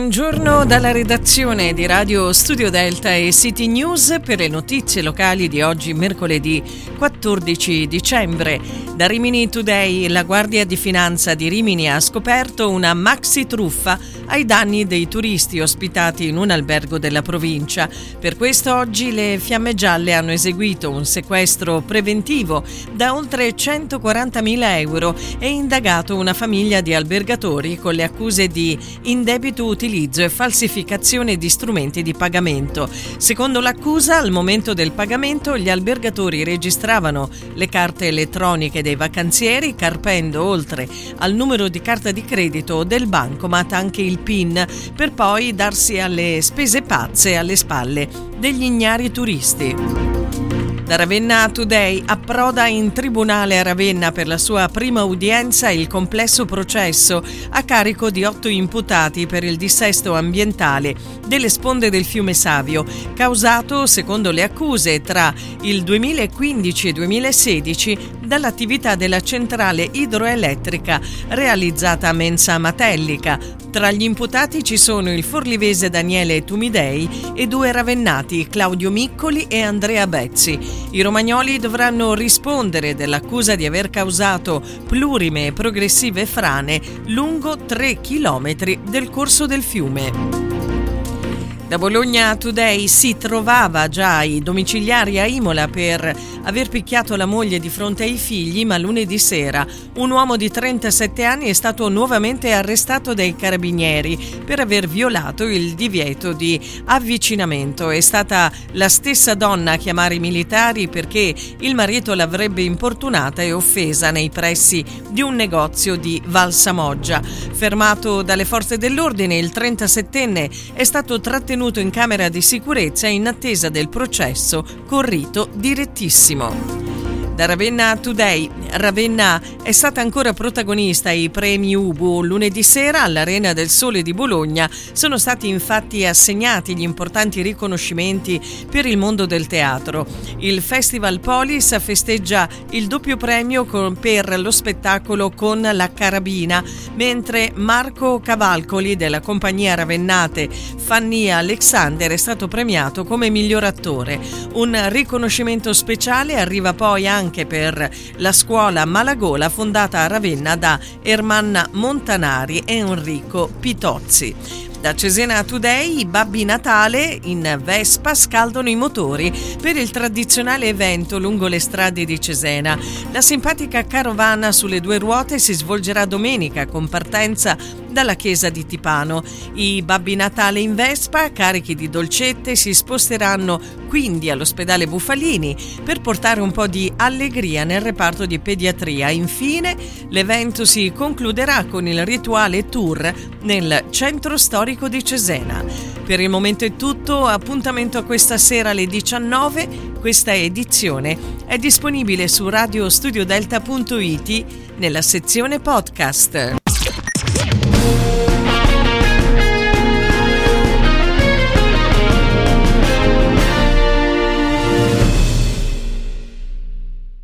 Buongiorno dalla redazione di Radio Studio Delta e City News per le notizie locali di oggi, mercoledì 14 dicembre. Da Rimini Today, la Guardia di Finanza di Rimini ha scoperto una maxi truffa ai danni dei turisti ospitati in un albergo della provincia. Per questo oggi le Fiamme Gialle hanno eseguito un sequestro preventivo da oltre 140.000 euro e indagato una famiglia di albergatori con le accuse di indebito utilizzo e falsificazione di strumenti di pagamento. Secondo l'accusa, al momento del pagamento gli albergatori registravano le carte elettroniche dei vacanzieri, carpendo oltre al numero di carta di credito del bancomat anche il PIN, per poi darsi alle spese pazze alle spalle degli ignari turisti. Da Ravenna Today, approda in tribunale a Ravenna per la sua prima udienza il complesso processo a carico di 8 imputati per il dissesto ambientale delle sponde del fiume Savio, causato, secondo le accuse, tra il 2015 e 2016 dall'attività della centrale idroelettrica realizzata a Mensa Matellica. Tra gli imputati ci sono il forlivese Daniele Tumidei e 2 ravennati, Claudio Miccoli e Andrea Bezzi. I romagnoli dovranno rispondere dell'accusa di aver causato plurime e progressive frane lungo 3 chilometri del corso del fiume. Da Bologna Today, si trovava già i domiciliari a Imola per aver picchiato la moglie di fronte ai figli, ma lunedì sera un uomo di 37 anni è stato nuovamente arrestato dai carabinieri per aver violato il divieto di avvicinamento. È stata la stessa donna a chiamare i militari perché il marito l'avrebbe importunata e offesa nei pressi di un negozio di Valsamoggia. Fermato dalle forze dell'ordine, il 37enne è stato trattenuto in camera di sicurezza in attesa del processo con rito direttissimo. Da Ravenna Today, Ravenna è stata ancora protagonista ai premi Ubu. Lunedì sera all'Arena del Sole di Bologna sono stati infatti assegnati gli importanti riconoscimenti per il mondo del teatro. Il Festival Polis festeggia il doppio premio per lo spettacolo Con la carabina, mentre Marco Cavalcoli della compagnia ravennate Fannia Alexander è stato premiato come miglior attore. Un riconoscimento speciale arriva poi anche per la scuola Malagola fondata a Ravenna da Ermanna Montanari e Enrico Pitozzi. Da Cesena Today, i Babbi Natale in Vespa scaldano i motori per il tradizionale evento lungo le strade di Cesena. La simpatica carovana sulle 2 ruote si svolgerà domenica con partenza dalla chiesa di Tipano. I Babbi Natale in Vespa, carichi di dolcette, si sposteranno quindi all'ospedale Bufalini per portare un po' di allegria nel reparto di pediatria. Infine, l'evento si concluderà con il rituale tour nel centro storico di Cesena. Per il momento è tutto, appuntamento a questa sera alle 19. Questa edizione è disponibile su radiostudiodelta.it nella sezione podcast.